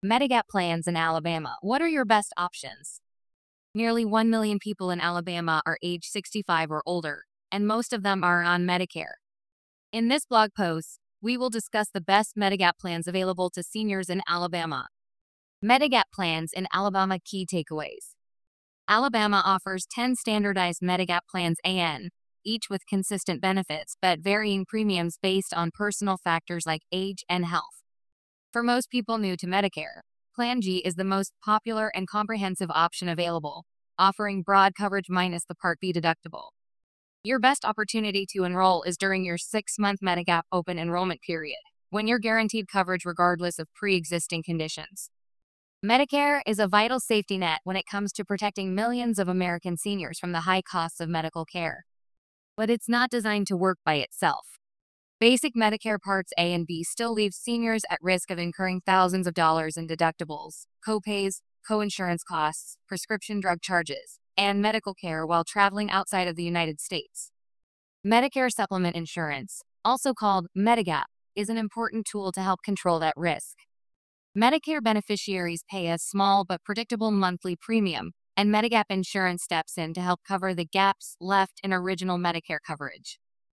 Medigap plans in Alabama. What are your best options? Nearly 1 million people in Alabama are age 65 or older, and most of them are on Medicare. In this blog post, we will discuss the best Medigap plans available to seniors in Alabama. Medigap plans in Alabama. Key takeaways. Alabama offers 10 standardized Medigap plans AN, each with consistent benefits but varying premiums based on personal factors like age and health. For most people new to Medicare, Plan G is the most popular and comprehensive option available, offering broad coverage minus the Part B deductible. Your best opportunity to enroll is during your 6-month Medigap open enrollment period, when you're guaranteed coverage regardless of pre-existing conditions. Medicare is a vital safety net when it comes to protecting millions of American seniors from the high costs of medical care. But it's not designed to work by itself. Basic Medicare Parts A and B still leave seniors at risk of incurring thousands of dollars in deductibles, copays, coinsurance costs, prescription drug charges, and medical care while traveling outside of the United States. Medicare Supplement Insurance, also called Medigap, is an important tool to help control that risk. Medicare beneficiaries pay a small but predictable monthly premium, and Medigap Insurance steps in to help cover the gaps left in original Medicare coverage.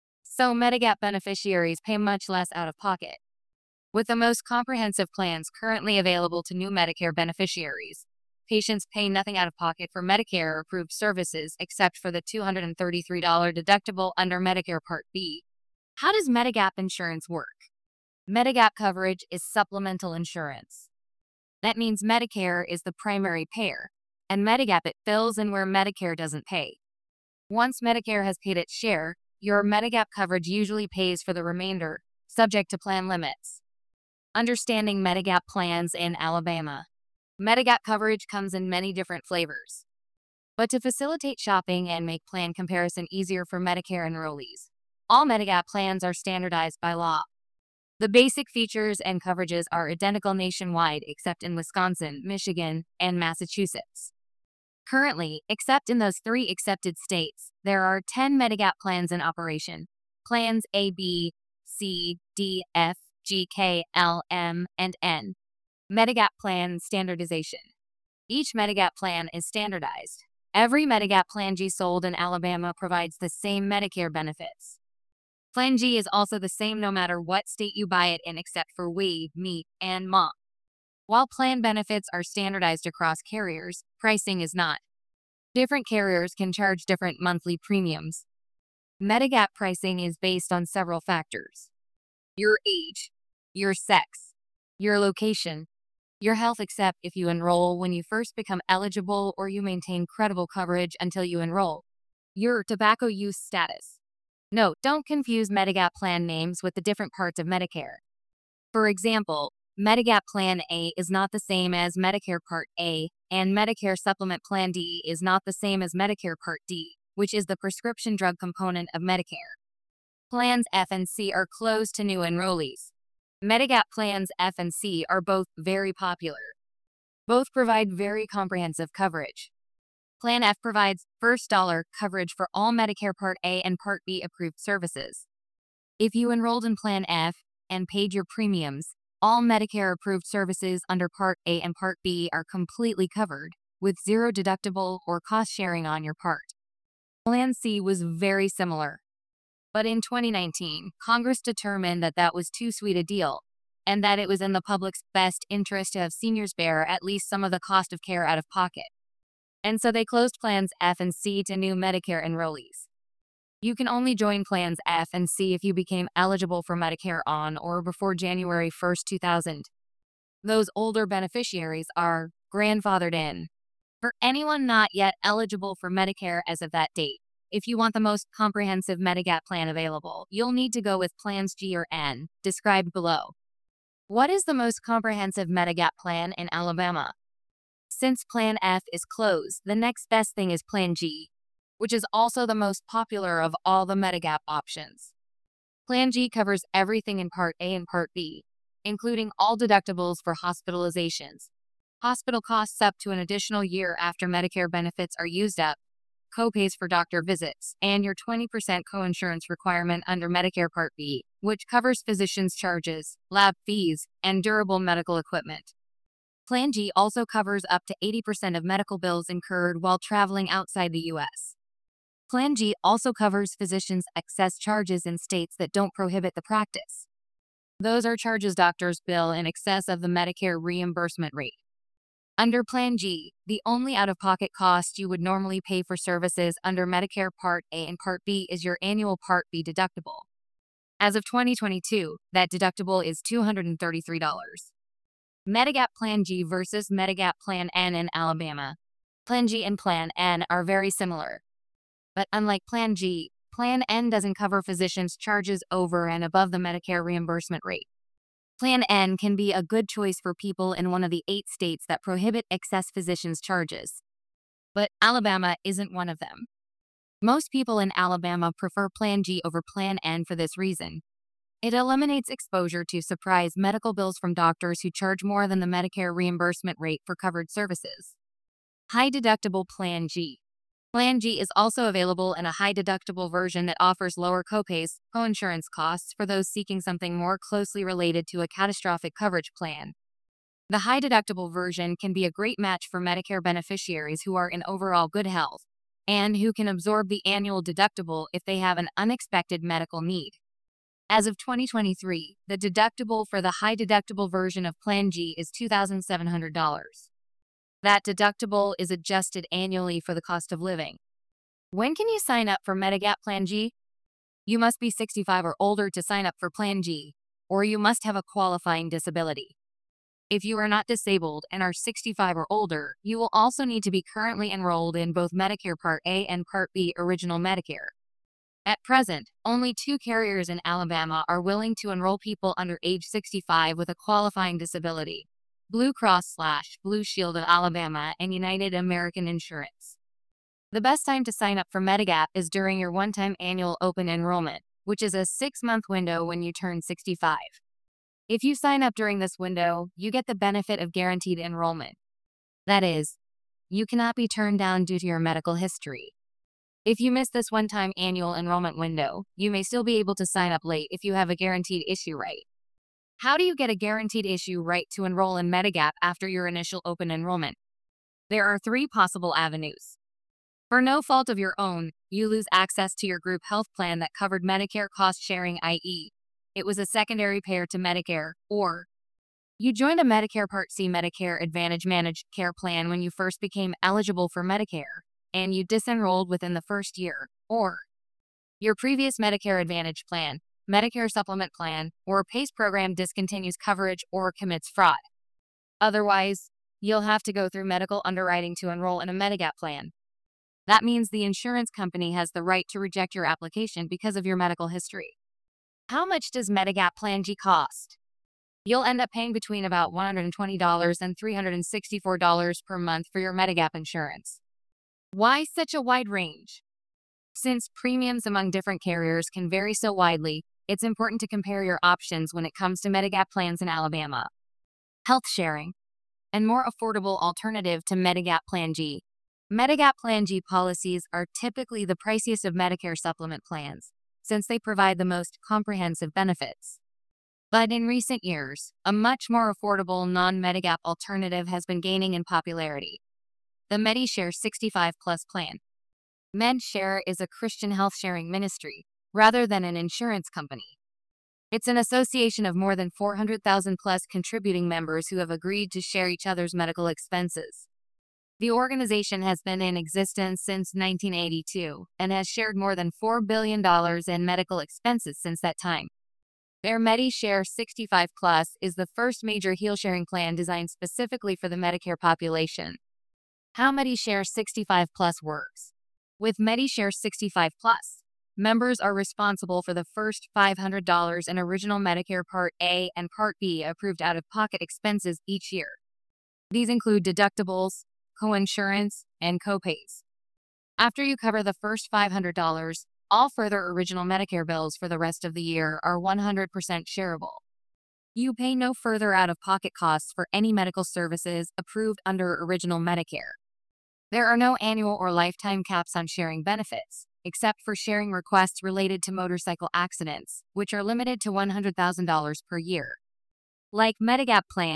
So Medigap beneficiaries pay much less out of pocket. With the most comprehensive plans currently available to new Medicare beneficiaries, patients pay nothing out of pocket for Medicare-approved services except for the $233 deductible under Medicare Part B. How does Medigap insurance work? Medigap coverage is supplemental insurance. That means Medicare is the primary payer, and Medigap it fills in where Medicare doesn't pay. Once Medicare has paid its share, your Medigap coverage usually pays for the remainder, subject to plan limits. Understanding Medigap plans in Alabama. Medigap coverage comes in many different flavors. But to facilitate shopping and make plan comparison easier for Medicare enrollees, all Medigap plans are standardized by law. The basic features and coverages are identical nationwide except in Wisconsin, Michigan, and Massachusetts. Currently, except in those 3 accepted states, there are 10 Medigap plans in operation. Plans A, B, C, D, F, G, K, L, M, and N. Medigap plan standardization. Each Medigap plan is standardized. Every Medigap Plan G sold in Alabama provides the same Medicare benefits. Plan G is also the same no matter what state you buy it in except for we, me, and mom. While plan benefits are standardized across carriers, pricing is not. Different carriers can charge different monthly premiums. Medigap pricing is based on several factors: your age, your sex, your location, your health except if you enroll when you first become eligible or you maintain credible coverage until you enroll, your tobacco use status. Note, don't confuse Medigap plan names with the different parts of Medicare. For example, Medigap Plan A is not the same as Medicare Part A, and Medicare Supplement Plan D is not the same as Medicare Part D, which is the prescription drug component of Medicare. Plans F and C are closed to new enrollees. Medigap Plans F and C are both very popular. Both provide very comprehensive coverage. Plan F provides first dollar coverage for all Medicare Part A and Part B approved services. If you enrolled in Plan F and paid your premiums, all Medicare approved services under Part A and Part B are completely covered, with zero deductible or cost sharing on your part. Plan C was very similar. But in 2019, Congress determined that that was too sweet a deal, and that it was in the public's best interest to have seniors bear at least some of the cost of care out of pocket. And so they closed Plans F and C to new Medicare enrollees. You can only join Plans F and C if you became eligible for Medicare on or before January 1st, 2000. Those older beneficiaries are grandfathered in. For anyone not yet eligible for Medicare as of that date, if you want the most comprehensive Medigap plan available, you'll need to go with Plans G or N, described below. What is the most comprehensive Medigap plan in Alabama? Since Plan F is closed, the next best thing is Plan G, which is also the most popular of all the Medigap options. Plan G covers everything in Part A and Part B, including all deductibles for hospitalizations, hospital costs up to an additional year after Medicare benefits are used up, copays for doctor visits, and your 20% coinsurance requirement under Medicare Part B, which covers physicians' charges, lab fees, and durable medical equipment. Plan G also covers up to 80% of medical bills incurred while traveling outside the U.S. Plan G also covers physicians' excess charges in states that don't prohibit the practice. Those are charges doctors bill in excess of the Medicare reimbursement rate. Under Plan G, the only out-of-pocket cost you would normally pay for services under Medicare Part A and Part B is your annual Part B deductible. As of 2022, that deductible is $233. Medigap Plan G versus Medigap Plan N in Alabama. Plan G and Plan N are very similar. But unlike Plan G, Plan N doesn't cover physicians' charges over and above the Medicare reimbursement rate. Plan N can be a good choice for people in one of the 8 states that prohibit excess physicians' charges. But Alabama isn't one of them. Most people in Alabama prefer Plan G over Plan N for this reason. It eliminates exposure to surprise medical bills from doctors who charge more than the Medicare reimbursement rate for covered services. High Deductible Plan G. Plan G is also available in a high-deductible version that offers lower copays, coinsurance costs for those seeking something more closely related to a catastrophic coverage plan. The high-deductible version can be a great match for Medicare beneficiaries who are in overall good health and who can absorb the annual deductible if they have an unexpected medical need. As of 2023, the deductible for the high-deductible version of Plan G is $2,700. That deductible is adjusted annually for the cost of living. When can you sign up for Medigap Plan G? You must be 65 or older to sign up for Plan G, or you must have a qualifying disability. If you are not disabled and are 65 or older, you will also need to be currently enrolled in both Medicare Part A and Part B Original Medicare. At present, only 2 carriers in Alabama are willing to enroll people under age 65 with a qualifying disability: Blue Cross/Blue Shield of Alabama and United American Insurance. The best time to sign up for Medigap is during your one-time annual open enrollment, which is a 6-month window when you turn 65. If you sign up during this window, you get the benefit of guaranteed enrollment. That is, you cannot be turned down due to your medical history. If you miss this one-time annual enrollment window, you may still be able to sign up late if you have a guaranteed issue right. How do you get a guaranteed issue right to enroll in Medigap after your initial open enrollment? There are 3 possible avenues. For no fault of your own, you lose access to your group health plan that covered Medicare cost sharing, i.e., it was a secondary payer to Medicare, or you joined a Medicare Part C Medicare Advantage managed care plan when you first became eligible for Medicare, and you disenrolled within the first year, or your previous Medicare Advantage plan, Medicare Supplement Plan, or PACE program discontinues coverage or commits fraud. Otherwise, you'll have to go through medical underwriting to enroll in a Medigap plan. That means the insurance company has the right to reject your application because of your medical history. How much does Medigap Plan G cost? You'll end up paying between about $120 and $364 per month for your Medigap insurance. Why such a wide range? Since premiums among different carriers can vary so widely, it's important to compare your options when it comes to Medigap plans in Alabama. Health sharing, and more affordable alternative to Medigap Plan G. Medigap Plan G policies are typically the priciest of Medicare supplement plans, since they provide the most comprehensive benefits. But in recent years, a much more affordable non-Medigap alternative has been gaining in popularity: the MediShare 65 Plus plan. MedShare is a Christian health sharing ministry, rather than an insurance company. It's an association of more than 400,000 plus contributing members who have agreed to share each other's medical expenses. The organization has been in existence since 1982 and has shared more than $4 billion in medical expenses since that time. Their MediShare 65 Plus is the first major heal-sharing plan designed specifically for the Medicare population. How MediShare 65 Plus works. With MediShare 65 Plus, members are responsible for the first $500 in original Medicare Part A and Part B approved out-of-pocket expenses each year. These include deductibles, coinsurance, and copays. After you cover the first $500, all further original Medicare bills for the rest of the year are 100% shareable. You pay no further out-of-pocket costs for any medical services approved under original Medicare. There are no annual or lifetime caps on sharing benefits, except for sharing requests related to motorcycle accidents, which are limited to $100,000 per year. Like Medigap plans,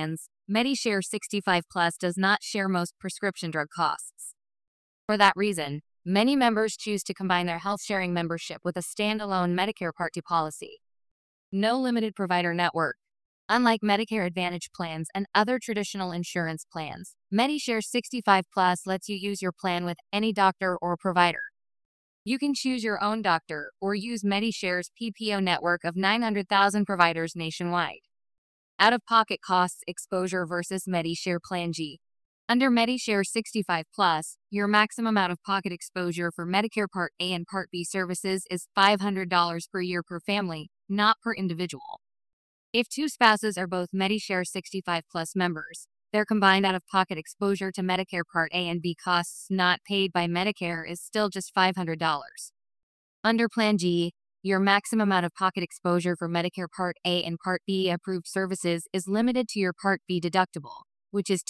MediShare 65 Plus does not share most prescription drug costs. For that reason, many members choose to combine their health sharing membership with a standalone Medicare Part D policy. No limited provider network. Unlike Medicare Advantage plans and other traditional insurance plans, MediShare 65 Plus lets you use your plan with any doctor or provider. You can choose your own doctor or use MediShare's PPO network of 900,000 providers nationwide. Out-of-pocket costs exposure versus MediShare Plan G. Under MediShare 65 Plus, your maximum out-of-pocket exposure for Medicare Part A and Part B services is $500 per year per family, not per individual. If two spouses are both MediShare 65 Plus members, their combined out-of-pocket exposure to Medicare Part A and B costs not paid by Medicare is still just $500. Under Plan G, your maximum out-of-pocket exposure for Medicare Part A and Part B approved services is limited to your Part B deductible, which is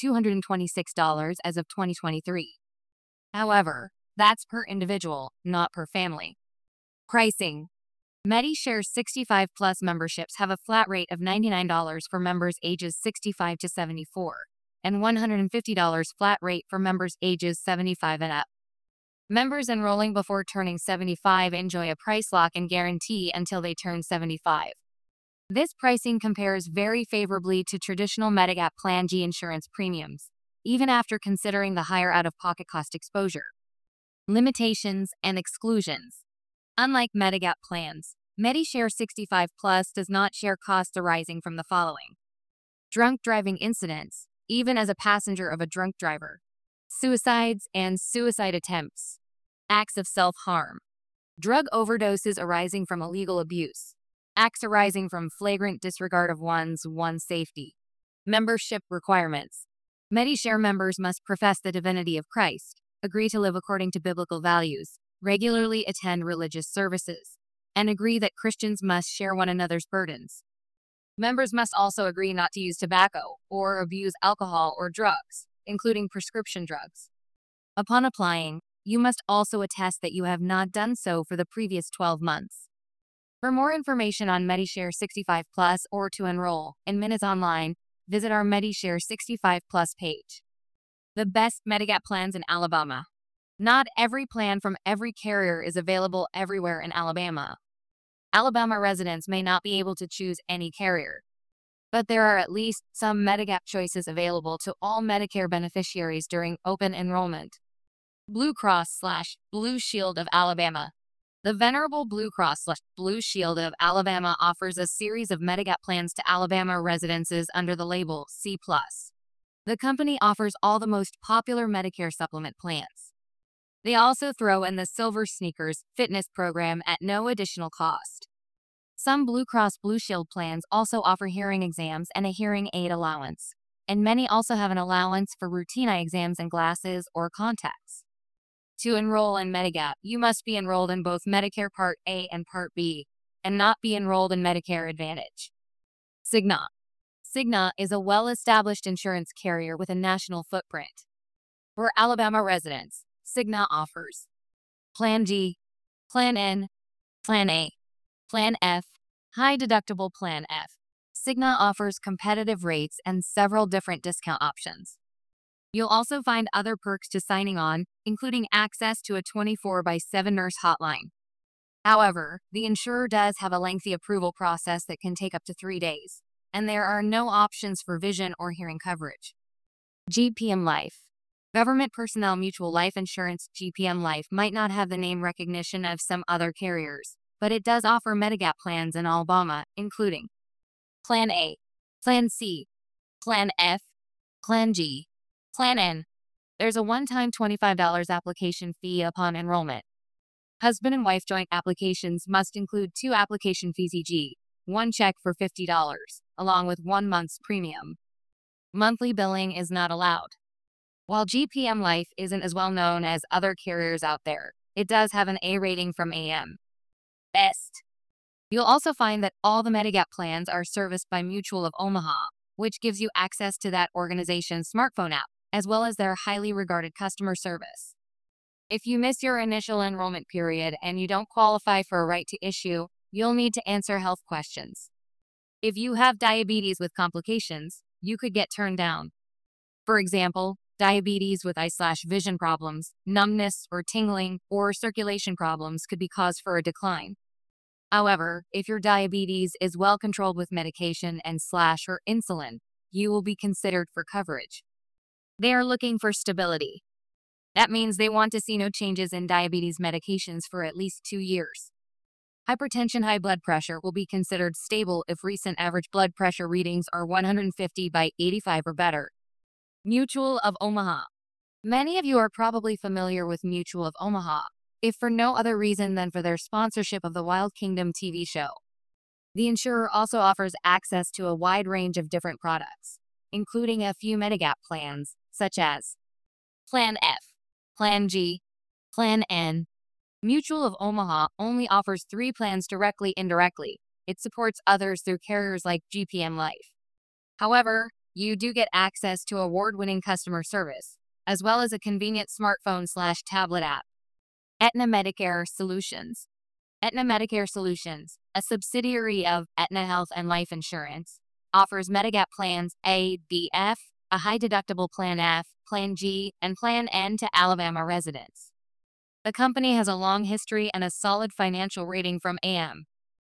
$226 as of 2023. However, that's per individual, not per family. Pricing. MediShare 65 Plus memberships have a flat rate of $99 for members ages 65 to 74, and $150 flat rate for members ages 75 and up. Members enrolling before turning 75 enjoy a price lock and guarantee until they turn 75. This pricing compares very favorably to traditional Medigap Plan G insurance premiums, even after considering the higher out-of-pocket cost exposure. Limitations and exclusions. Unlike Medigap plans, MediShare 65 Plus does not share costs arising from the following: drunk driving incidents, even as a passenger of a drunk driver, suicides and suicide attempts, acts of self-harm, drug overdoses arising from illegal abuse, acts arising from flagrant disregard of one's safety. Membership requirements. MediShare members must profess the divinity of Christ, agree to live according to biblical values, regularly attend religious services, and agree that Christians must share one another's burdens. Members must also agree not to use tobacco or abuse alcohol or drugs, including prescription drugs. Upon applying, you must also attest that you have not done so for the previous 12 months. For more information on MediShare 65 Plus or to enroll in Minutes Online, visit our MediShare 65 Plus page. The best Medigap plans in Alabama. Not every plan from every carrier is available everywhere in Alabama. Alabama residents may not be able to choose any carrier, but there are at least some Medigap choices available to all Medicare beneficiaries during open enrollment. Blue Cross/Blue Shield of Alabama. The Venerable Blue Cross/Blue Shield of Alabama offers a series of Medigap plans to Alabama residences under the label C+. The company offers all the most popular Medicare supplement plans. They also throw in the Silver Sneakers fitness program at no additional cost. Some Blue Cross Blue Shield plans also offer hearing exams and a hearing aid allowance, and many also have an allowance for routine eye exams and glasses or contacts. To enroll in Medigap, you must be enrolled in both Medicare Part A and Part B, and not be enrolled in Medicare Advantage. Cigna. Cigna is a well-established insurance carrier with a national footprint. For Alabama residents, Cigna offers Plan G, Plan N, Plan A, Plan F, High Deductible Plan F. Cigna offers competitive rates and several different discount options. You'll also find other perks to signing on, including access to a 24/7 nurse hotline. However, the insurer does have a lengthy approval process that can take up to 3 days, and there are no options for vision or hearing coverage. GPM Life. Government Personnel Mutual Life Insurance GPM Life might not have the name recognition of some other carriers, but it does offer Medigap plans in Alabama, including Plan A, Plan C, Plan F, Plan G, Plan N. There's a one-time $25 application fee upon enrollment. Husband and wife joint applications must include 2 application fees e.g., one check for $50, along with 1 month's premium. Monthly billing is not allowed. While GPM Life isn't as well known as other carriers out there, it does have an A rating from AM Best. You'll also find that all the Medigap plans are serviced by Mutual of Omaha, which gives you access to that organization's smartphone app, as well as their highly regarded customer service. If you miss your initial enrollment period and you don't qualify for a right to issue, you'll need to answer health questions. If you have diabetes with complications, you could get turned down. For example, diabetes with eye/vision problems, numbness or tingling, or circulation problems could be cause for a decline. However, if your diabetes is well controlled with medication and slash or insulin, you will be considered for coverage. They are looking for stability. That means they want to see no changes in diabetes medications for at least 2 years. Hypertension, high blood pressure will be considered stable if recent average blood pressure readings are 150/85 or better. Mutual of Omaha. Many of you are probably familiar with Mutual of Omaha, if for no other reason than for their sponsorship of the Wild Kingdom TV show. The insurer also offers access to a wide range of different products, including a few Medigap plans, such as Plan F, Plan G, Plan N. Mutual of Omaha only offers 3 plans indirectly. It supports others through carriers like GPM Life. However, you do get access to award-winning customer service, as well as a convenient smartphone/tablet app. Aetna Medicare Solutions. Aetna Medicare Solutions, a subsidiary of Aetna Health and Life Insurance, offers Medigap plans A, B, F, a high-deductible Plan F, Plan G, and Plan N to Alabama residents. The company has a long history and a solid financial rating from AM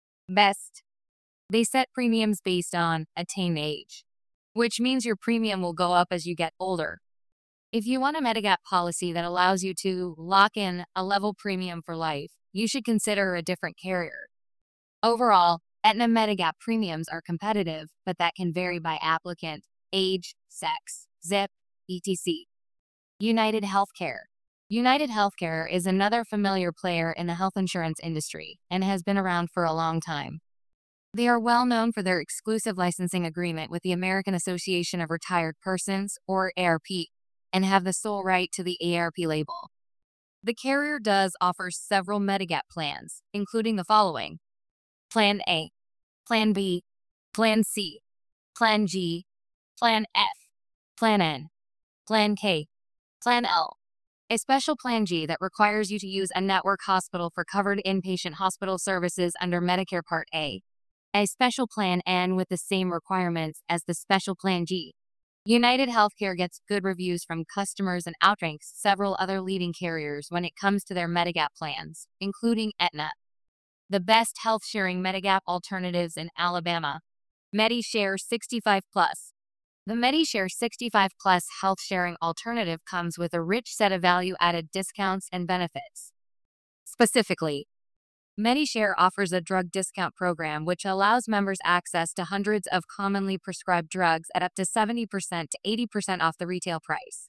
Best. They set premiums based on attained age, which means your premium will go up as you get older. If you want a Medigap policy that allows you to lock in a level premium for life, you should consider a different carrier. Overall, Aetna Medigap premiums are competitive, but that can vary by applicant, age, sex, zip, etc. United Healthcare. United Healthcare is another familiar player in the health insurance industry and has been around for a long time. They are well known for their exclusive licensing agreement with the American Association of Retired Persons, or AARP, and have the sole right to the AARP label. The carrier does offer several Medigap plans, including the following: Plan A, Plan B, Plan C, Plan G, Plan F, Plan N, Plan K, Plan L. A special Plan G that requires you to use a network hospital for covered inpatient hospital services under Medicare Part A. A special Plan N with the same requirements as the special Plan G. United Healthcare gets good reviews from customers and outranks several other leading carriers when it comes to their Medigap plans, including Aetna. The best health-sharing Medigap alternatives in Alabama. MediShare 65 Plus. The MediShare 65 Plus health-sharing alternative comes with a rich set of value-added discounts and benefits. Specifically, MediShare offers a drug discount program which allows members access to hundreds of commonly prescribed drugs at up to 70% to 80% off the retail price.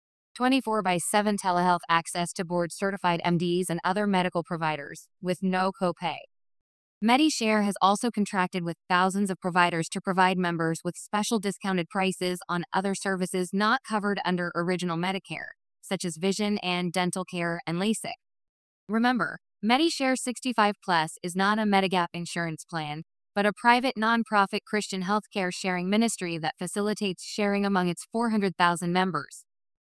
24/7 telehealth access to board-certified MDs and other medical providers, with no copay. MediShare has also contracted with thousands of providers to provide members with special discounted prices on other services not covered under Original Medicare, such as vision and dental care and LASIK. Remember, MediShare 65 Plus is not a Medigap insurance plan, but a private nonprofit Christian healthcare sharing ministry that facilitates sharing among its 400,000 members.